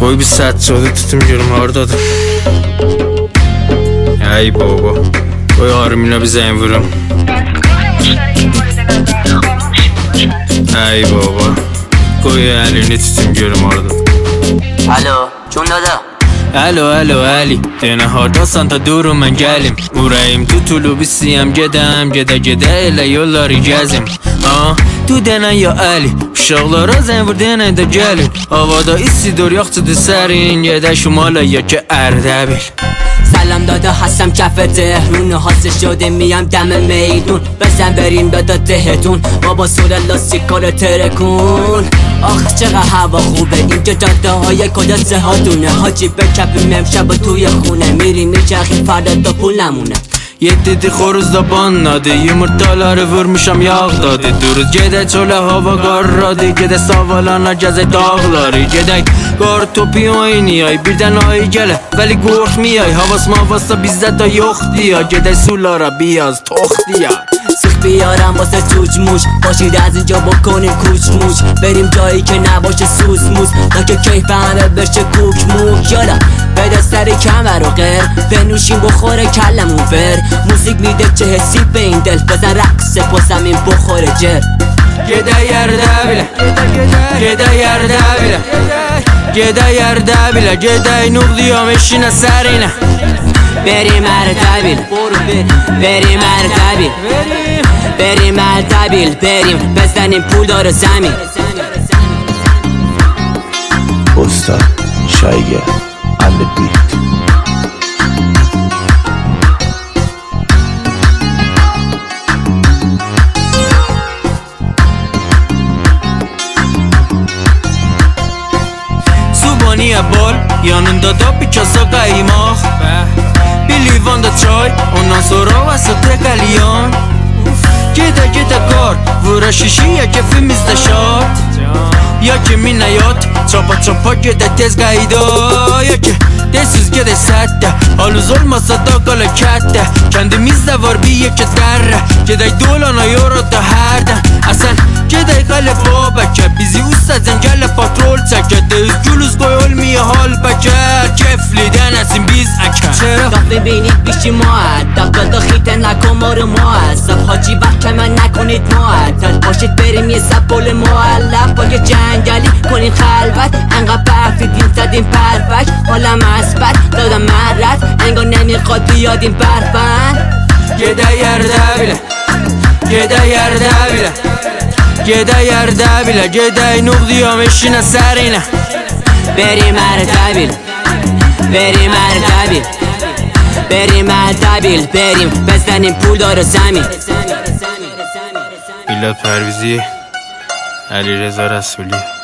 Koy bir saat sonra tutum oradadır. Ey baba, koy Armin'e bir zəng vurum. Ey baba, koy elini tutum görüm oradadır. Alo, Cun dada. Alo Ali, denə hardasan da durum mən gəlim. Ürəyim tutulub istəyəm gedəm, gedə elə yolları gəzim. Tu denə ya Ali, uşaqlara zəng vur denə də gəlin. Havada istidir yaxçıdır sərin, gedə şimala ya ki Ərdəbil. سلام دادا هستم کف تهرون حاضر شده میام دم میدون بزن بریم دادا دهتون بابا سور لاستیکارو ترکون آخ چقدر هوا خوبه اینجا جاده های کجا سهاتونه حاجی بکپیم امشب توی خونه میریم میچرخیم فردا تا پول نمونه Yeddi xoruzda banladı, yumurtaları vurmuşam yağdadı. Duruz gedək çölə hava qarradı, gedək savalana gəzək dağları. Gedək qar topu oynayay, birdən ay gələ, vəli qorxmayay. Havas mavasa bizdə də yoxdur, gedək sulara biraz toxdiyar. سیخ بیارم واسه جوج موش باشید از اینجا بکنیم کوچ موش بریم جایی که نباشه سوس موس تا که کیف همه بشه کوک موک یالا بده سر کمر و غیر بنوشیم بخوره کلمون فر موزیک میده چه حسی به این دل بزن رقص پاسم این بخوره جر Gedə yerdə bilə, gedə yerdə bilə, gedə yerdə bilə, gedək nuqdiyam eşinə sərinə. بریم اردبیل بریم اردبیل بریم اردبیل بریم بزنیم پول داره زمین استاد شایگه and the beat. Subaniye bol, yanında da bir kasa qaymaq. Bir livanda çay, ondan sonra vasıtı qəlyan. Gedə qar, vura şişiyə kefimizdə şart. Ya ki minəyat, çapa gedə tez qayda. Ya ki tezsiz gedə sətdə, haluz olmasa da qala kətdə. Kəndimizdə var bir yekə dərrə, gedək dolana yorada hərdən. Əsən gedək qalə babəkə, bizi usta zəngələ patrol çəkə. Düz gülüz qoy olmaya hal bəkər, kefli dənəsin biz əkər. تا ببینید بیشی معدب دادا خیته نکن ما رو معذب حاجی وقت من نکنید معطل باشید بریم یه سبول معلق با یه جنگلی کنید خلوت انقدر برفیدیم زدیم پرفک حالم اثبت دادم مرد انگار نمیخواد بیادیم برفن Gedə yerdə bilə, gedə yerdə bilə, gedə yerdə bilə, gedək nuqdiyam eşinə sərinə. بریم اردبیل بریم اردبیل بریم اردبیل بریم بزنیم پول داره زمین میلاد پرویزی، علیرضا رسولی.